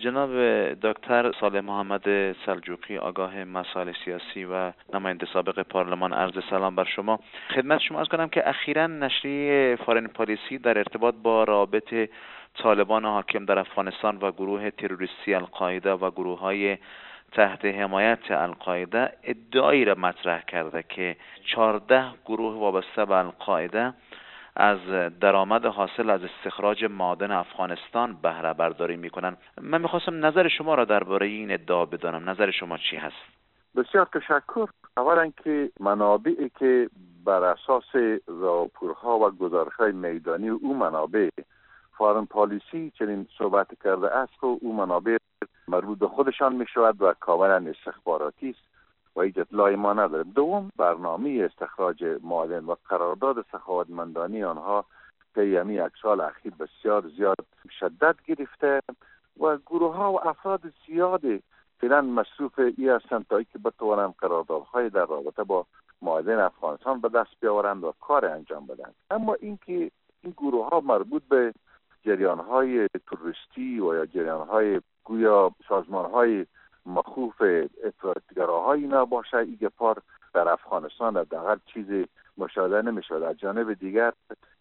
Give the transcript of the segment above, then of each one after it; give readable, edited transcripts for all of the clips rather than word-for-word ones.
جناب دکتر صالح محمد سلجوقی، آگاه مسائل سیاسی و نماینده سابق پارلمان، عرض سلام بر شما. خدمت شما عرض کنم که اخیراً نشریه فارن پالیسی در ارتباط با روابط طالبان حاکم در افغانستان و گروه تروریستی القاعده و گروه‌های تحت حمایت القاعده ادعایی را مطرح کرده که 14 گروه وابسته به القاعده از درآمد حاصل از استخراج معادن افغانستان بهره برداری میکنن. من میخواستم نظر شما را درباره این ادعا بدانم. نظر شما چی هست؟ بسیار تشکر. اولا که منابعی که بر اساس راپورها و گزارش‌های میدانی او منابع فارن پالیسی چنین صحبت کرده است و او منابع مربوط به خودشان میشود و کاملا استخباراتی است و هیچ اطلاعی ما نداریم. دوم، برنامه استخراج معادن و قرارداد سخاوتمندانه آنها طی یک سال اخیر بسیار زیاد شدت گرفته و گروه ها و افراد زیاد فعلا مصروف ای هستند تا اینکه بتوانند قراردادهای در رابطه با معادن افغانستان به دست بیاورند و کار انجام بدهند. اما اینکه این گروه ها مربوط به جریان های توریستی و یا جریان های گویا سازمان های مخوف افراط‌گراهای اینا باشه، این پار در افغانستان حداقل چیزی مشاهده نمی‌شود. از جانب دیگر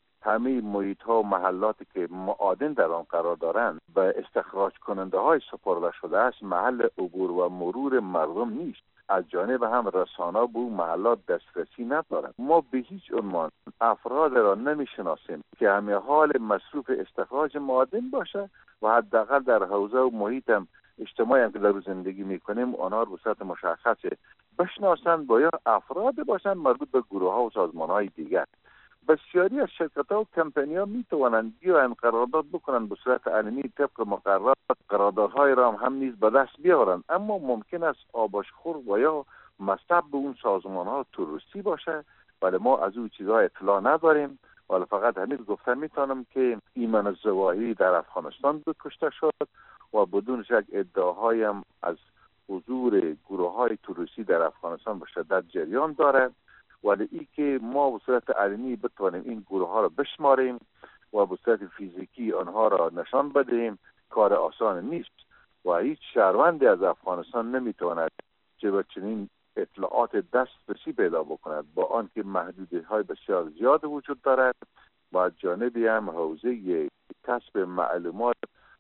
همه محیط ها و محلاتی که معادن در آن قرار دارند به استخراج کننده های سپرده شده است محل عبور و مرور مردم نیست. از جانب هم رسانه‌ها به اون محلات دسترسی ندارند. ما به هیچ عنوان افراد را نمی‌شناسیم که همه حال مصروف استخراج معادن باشه و حداقل در حوزه و محیط هم اجتماعی هم که در زندگی میکنیم آنها رو به صورت مشخص بشناسند و یا افراد باشند مربوط به گروه ها و سازمان های دیگر. بسیاری از شرکت ها و کمپانی ها میتوانند بیاین قرارداد بکنند به صورت علنی طبق مقررات، قراردادهای را هم نیز به دست بیاورند، اما ممکن است آباشخور و یا مصب به اون سازمان ها تروریستی باشه، ولی ما از اون چیزها اطلاع نداریم. ولی فقط همین گفته میتونم که ایمان الظواهری در افغانستان کشته شد و بدون شک ادعاهایی هم از حضور گروه های تروریستی در افغانستان به شدت جریان داره، ولی ای که ما به صورت علنی بتوانیم این گروه ها را بشماریم و به صورت فیزیکی آنها را نشان بدهیم کار آسان نیست و هیچ شهروندی از افغانستان نمیتواند که به چنین اطلاعات دسترسی پیدا بکند، با آنکه محدودیت‌های بسیار زیاد وجود دارد و از جانبی هم حوزه کسب معلومات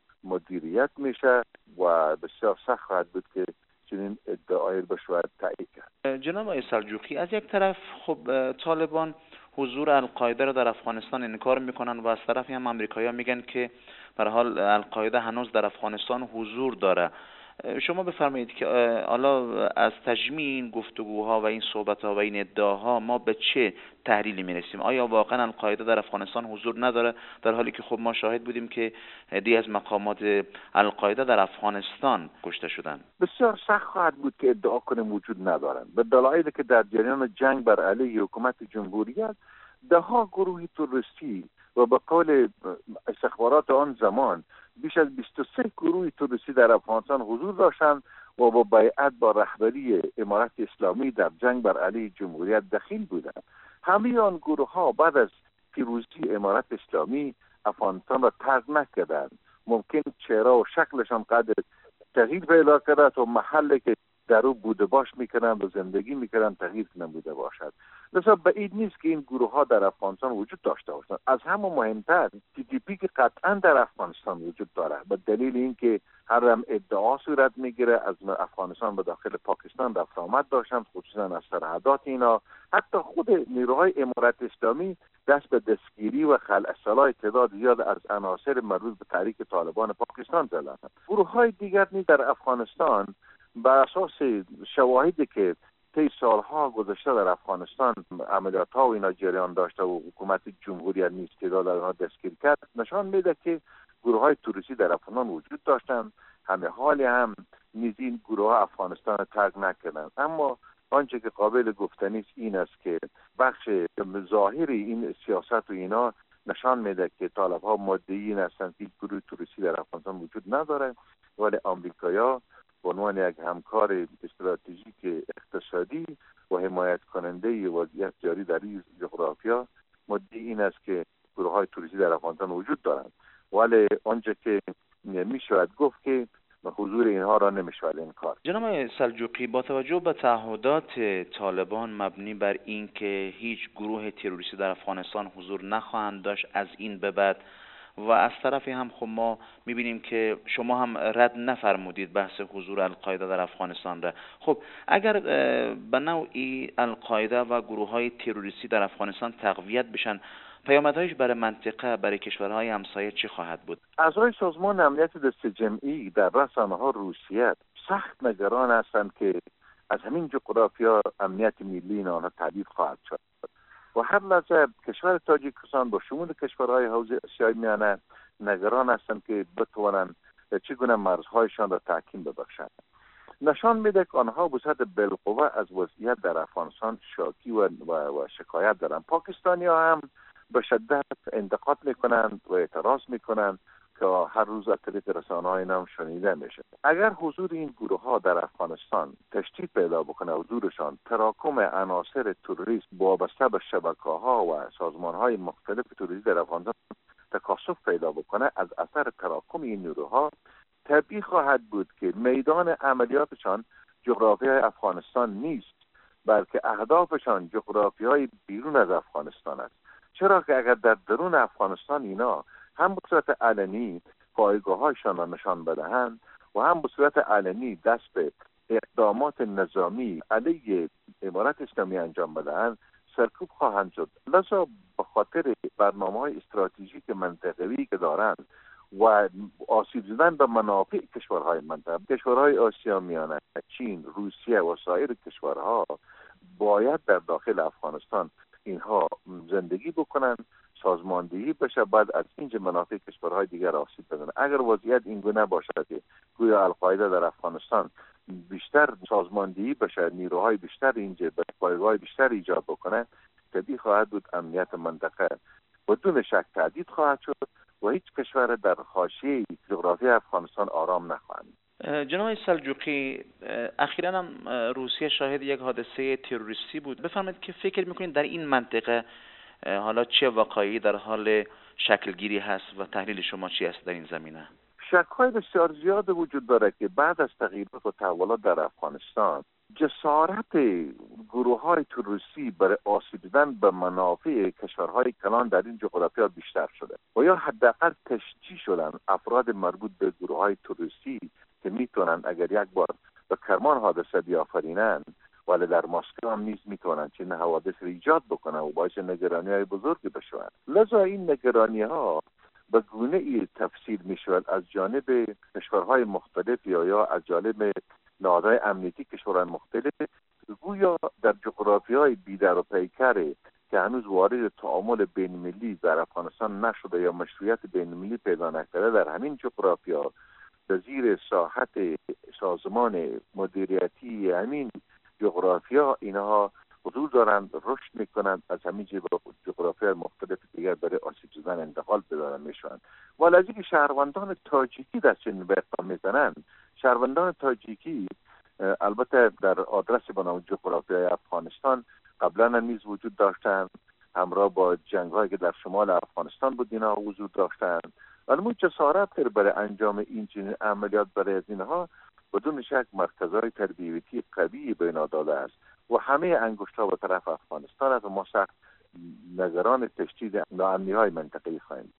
مدیریت میشه و بسیار سخت خواهد بود که چنین ادعایی بشود تایید کرد. جناب آقای سلجوقی، از یک طرف خب طالبان حضور القاعده را در افغانستان انکار میکنن و از طرفی هم آمریکایی‌ها میگن که به هر حال القاعده هنوز در افغانستان حضور داره. شما بفرمایید که حالا از تجمیع این گفتگوها و این صحبت‌ها و این ادعاها ما به چه تحلیلی میرسیم؟ آیا واقعا القاعده در افغانستان حضور نداره، در حالی که خب ما شاهد بودیم که عده‌ای از مقامات القاعده در افغانستان کشته شدند؟ بسیار سخت خواهد بود که ادعا کنیم وجود ندارند، به دلایلی که در جریان جنگ بر علیه حکومت جمهوریت ده‌ها گروه تروریستی و به قول استخبارات آن زمان بیش از 23 گروه تروریستی در افغانستان حضور داشتند و با بیعت با رهبری امارت اسلامی در جنگ بر علیه جمهوریت دخیل بودند. همه آن گروه ها بعد از پیروزی امارت اسلامی افغانستان را ترک نکردند. ممکن چهره و شکلشان قدر تغییر پیدا کرده و محلی که در او بوده باش میکنند و زندگی میکنند تغییر نموده باشد. لذا بعید نیست که این گروه ها در افغانستان وجود داشته باشند. از همه مهمتر TTP که قطعا در افغانستان وجود دارد، به دلیل اینکه هر هم ادعا صورت میگیره از افغانستان به داخل پاکستان رفت آمد داشتند، خصوصا از سرحدات اینا. حتی خود نیروهای امارت اسلامی دست به دستگیری و خلع سلاح تعداد زیاد از عناصر مربوط به تحریک طالبان پاکستان زدند. گروه های دیگر نیز در افغانستان بر اساس شواهدی که طی سالها گذشته در افغانستان عملیات ها و اینا جریان داشته و حکومت جمهوریت نیز تعداد آنها دستگیر کرد، نشان میده که گروه های تروریستی در افغانستان وجود داشتند. همه حالی هم نیز این گروه ها افغانستان ترک نکردند. اما آنچه که قابل گفتنی است این است که بخش ظاهری این سیاست و اینا نشان میده که طالب ها مدعیین هستند که گروه تروریستی در افغانستان وجود نداره، ولی آمریکایی‌ها به عنوان یک همکار استراتژیک اقتصادی و حمایت کننده وضعیت جاری در این جغرافیا مدعی این است که گروه‌های تروریستی در افغانستان وجود دارند. ولی آنچه که می شود گفت که حضور اینها را نمیشود انکار. جناب سلجوقی، با توجه به تعهدات طالبان مبنی بر این که هیچ گروه تروریستی در افغانستان حضور نخواهند داشت از این به بعد، و از طرفی هم خب ما میبینیم که شما هم رد نفرمودید بحث حضور القاعده در افغانستان را. خب اگر به نوعی القاعده و گروه های تروریستی در افغانستان تقویت بشن، پیامدهایش برای منطقه، برای کشورهای همسایه چی خواهد بود؟ اعضای سازمان امنیت دست جمعی در رسانه‌ها روسیه سخت نگران هستند که از همین جغرافیا امنیت ملی آنها تهدید خواهد شد و هر لحظه کشور تاجیکستان با شمول کشورهای حوزه آسیای میانه نگران هستند که بتوانند چگونه مرزهایشان را تحکیم ببخشند. نشان میده که آنها به صورت بالقوه از وضعیت در افغانستان شاکی و شکایت دارند. پاکستانی‌ها هم به شدت انتقاد میکنند و اعتراض میکنند که هر روز از طریق رسانه‌های نام شنیده میشه. اگر حضور این گروه ها در افغانستان تشدید پیدا بکنه، حضورشان تراکم عناصر تروریست وابسته به شبکه‌ها و سازمان‌های مختلف تروریستی در افغانستان تکاثف پیدا بکنه، از اثر تراکم این نیروها طبیعی خواهد بود که میدان عملیاتشان جغرافیای افغانستان نیست، بلکه اهدافشان جغرافیای بیرون از افغانستان است. چرا که اگر در درون افغانستان اینا هم به صورت علنی پایگاه‌هایشان را نشان بدهند و هم به صورت علنی دست به اقدامات نظامی علیه امارت اسلامی انجام بدهند، سرکوب خواهند شد. لذا به خاطر برنامه‌های استراتژیک منطقه‌ای که دارند و آسیب زدن به منافع کشورهای منطقه، کشورهای آسیا میانه، چین، روسیه و سایر کشورها باید در داخل افغانستان اینها زندگی بکنند، سازماندهی بشه، بعد از اینجا منافع کشورهای دیگر آسیب بزنند. اگر وضعیت این گونه باشد که گویا القاعده در افغانستان بیشتر سازماندهی بشه، نیروهای بیشتر اینجا به پایگاه بیشتر ایجاد بکنه، طبیعی خواهد بود امنیت منطقه بدون شک تهدید خواهد شد و هیچ کشور در حاشیه جغرافی افغانستان آرام نخواهد. جناب سلجوقی، اخیراً هم روسیه شاهد یک حادثه تروریستی بود. بفرمایید که فکر میکنید در این منطقه حالا چه وقایعی در حال شکلگیری هست و تحلیل شما چی است در این زمینه؟ شک‌های بسیار زیاد وجود داره که بعد از تغییرات و تحولات در افغانستان جسارت گروه‌های تروریستی برای آسیب زدن به منافع کشورهای کلان در این جغرافیا بیشتر شده و یا حداقل تشجیع شدن افراد مربوط به گروه‌های تروریستی که میتونن اگر یک بار به کرمان حادثه بیافرینن ولی در مسکو هم نیز میتونن چنین حوادث رو ایجاد بکنن و باعث نگرانی‌های بزرگی بشوند. لذا این نگرانی‌ها به گونه‌ای تفسیر میشود از جانب کشورهای مختلف یا از جانب نهادهای امنیتی کشورهای مختلف، گویا در جغرافیای بی‌در و پیکر که هنوز وارد تعامل بین‌المللی در افغانستان نشده یا مشروعیت بین‌المللی پیدا نکرده، در همین جغرافیا به زیر ساحت سازمان مدیریتی همین جغرافیا اینها حضور دارند، رشد میکنند، از همین جغرافیای مختلف دیگر برای آسیب زدن انتقال بدارن میشوند. ولی از اینکه شهروندان تاجیکی در چنین اقدام میکنند، شهروندان تاجیکی البته در آدرس به نام جغرافیای افغانستان قبلا نیز وجود داشتند، همراه با جنگ‌هایی که در شمال افغانستان بود اینها وجود داشتند، ولی جسارت برای انجام این چنین عملیات برای از اینها بدون شک مرکزهای تربیتی قوی به اینا داده است و همه انگشت‌ها به طرف افغانستان است و ما سخت نگران تشدید ناامنی‌های منطقه‌ای خواهیم.